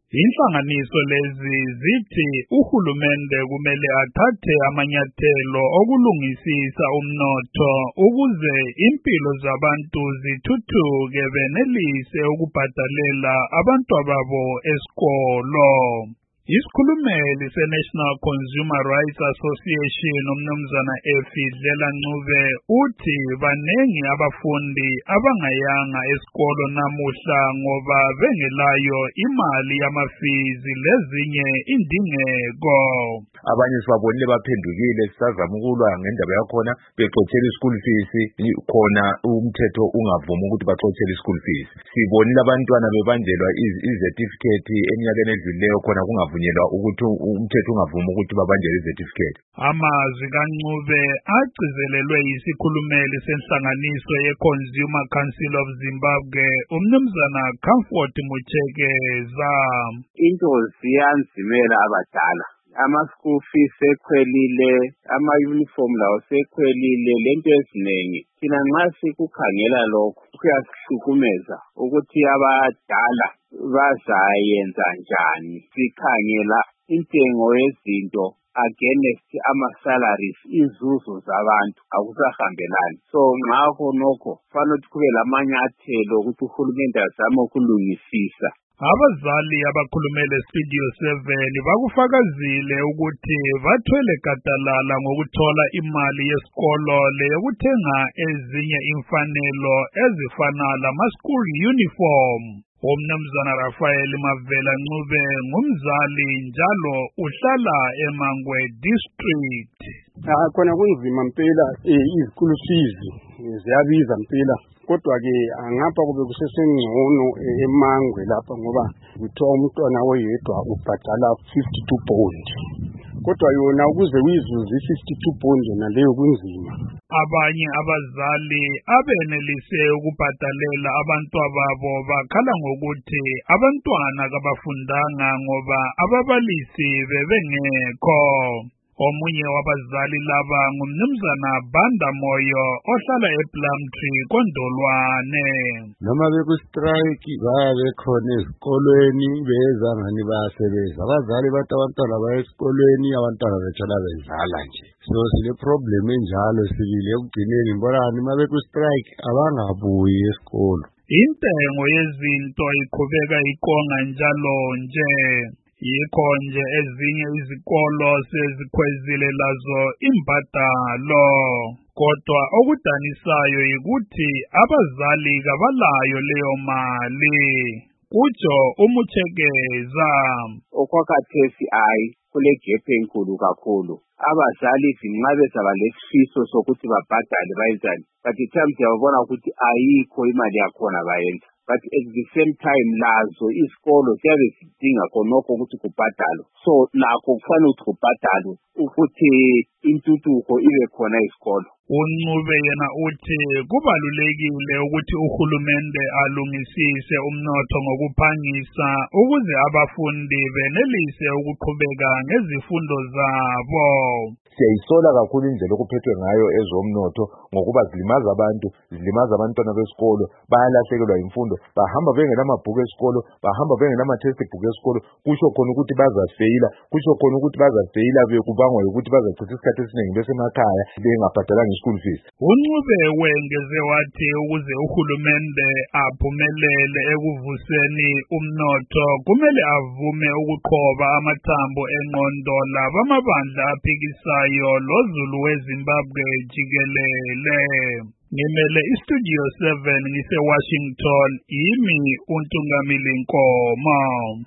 Inhlanganiso lezi zithi uhulumende kumele athathe amanyathelo okulungisisa umnotho ukuze impilo zabantu zithuthuke benelise ukubhadalela abantwababo esikolo. Isikhulumeli se-National Consumer Rights Association umnumzana Efidlela Ncube uthi banengi abafundi abangayanga esikolo namuhla ngoba bengelayo imali yamafizi lezinye indingeko. Abanye sibabonile baphendukile sisazama ukulwa ngendaba yakhona bexoxela school fees khona umthetho ungavuma ukuthi baxoxele school fees. Sibonile abantwana bebanjelwa certificate eminyakeni edlulileyo khona kungavunyelwa ukuthi umthetho ungavuma ukuthi babanjele certificate. Amazwi kaNcube agcizelelwe isikhulumeli senhlanganiso ye-Consumer Council of Zimbabwe umnumzana Comfort Muchekeza. Into ziyanzimela abadala. Ama-school fees sekhwelile, ama-uniform lawo sekhwelile, lento eziningi. Thina nxa sikukhangela lokho kuyasihlukumeza ukuthi abadala bazayenza njani. Sikhangela intengo yezinto against ama-salaries, inzuzo zabantu akusahambelani. So ngakho nokho kufanele ukuthi kube lamanyathelo ukuthi uhulumende azame ukulungisisa. Abazali abakhulumele Studio 7 bakufakazile ukuthi bathwele gadalala ngokuthola imali yesikolo leyokuthenga ezinye imfanelo ezifana lama-school uniform. Umnumzana Rafael Mavela Ncube ngumzali njalo uhlala eMangwe district. Khona kunzima mpela izikolo fees ziyabiza mpela. Kodwa ke ngapha kube kusesengcono eMangwe lapha ngoba kuthiwa umntwana oyedwa ubhadala 52 pound. Kodwa yona ukuze uyizuze 52 pound yona leyo kunzima. Abanye abazali abenelise ukubhadalela abantwababo bakhala ngokuthi abantwana kabafundanga ngoba ababalisi bebengekho. Omunye wabazali laba ngumnumzana Banda Moyo ohlala ePlumtree Kondolwane. Noma beku-strike babe khona ezikolweni beza ngani bayasebenza. Abazali bathi abantwana baya esikolweni abantwana bethola bedlala nje. So sile problem enjalo sibili ekugcineni ngibonani uma beku-strike abangabuyi esikolo. Intengo yezinto iqhubeka ikonga njalo nje. Yikho nje ezinye izikolo sezikhwezile lazo imbadalo. Kodwa okudanisayo yikuthi abazali kabalayo leyo mali. Kutsho uMuchekeza. Okwakhathesi kule gap enkulu kakhulu. Abazali nxa bezaba lesifiso sokuthi babhadale bayenzani. But times yabona ukuthi ayikho imali yakhona bayenza. But at the same time lazo isikolo siyabe sidinga khonokho ukuthi kubhadalwe. So lakho kufanele ukuthi kubhadalwe ukuthi intuthuko ibe khona isikolo. uNcube yena uthi kubalulekile ukuthi uhulumende alungisise umnotho ngokuphangisa ukuze abafundi benelise ukuqhubeka ngezifundo zabo. Siyayisola kakhulu indlela okuphethwe ngayo ezomnotho ngokuba zilimaza abantu, zilimaza abantwana besikolo, bayalahlekelwa imfundo, bahamba bengenamabhuku esikolo, bahamba bengenama-textbook esikolo, kusho khona ukuthi bazafeyila, kusho khona ukuthi bazafeyila bekubangwa ukuthi bazachitha isikhathi esiningi besemakhaya bengabhadalanga i-school fees. uNcube wengeze wathi ukuze uhulumende aphumelele ekuvuseni umnotho kumele avume ukuqhoba amathambo engqondo labamabandla aphikisayo lozulu weZimbabwe jikelele. Ngimele iStudio 7 ngise-Washington, yimi uNtungamili Nkomo.